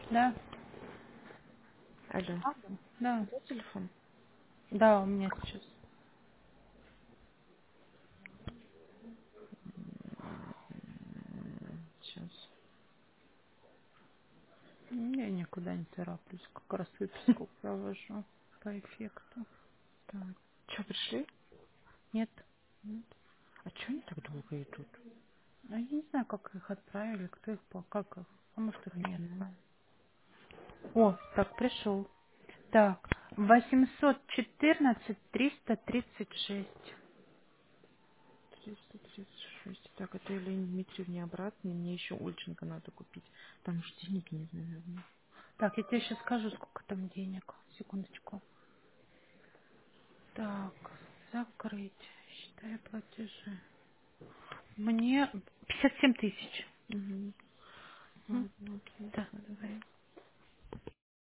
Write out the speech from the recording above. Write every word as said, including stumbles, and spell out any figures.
Да? Алло. А, да. Где телефон? Да, у меня сейчас. Сейчас. Я никуда не тороплюсь, как раз выписку провожу по эффекту. Так. Че, пришли? Нет? Нет. А че они так долго идут? А я не знаю, как их отправили, кто их, по- как их, а может их Не нет. знаю. О, так, пришел. Так, восемьсот четырнадцать триста тридцать шесть. триста тридцать шесть. Так, это Елене Дмитриевне обратно, и мне еще Ольченко надо купить. Там уж денег нет, наверное. Так, я тебе сейчас скажу, сколько там денег. Секундочку. Так, закрыть. Считай платежи. Мне пятьдесят семь тысяч. Угу. М, Ладно, окей, Да. смотрю.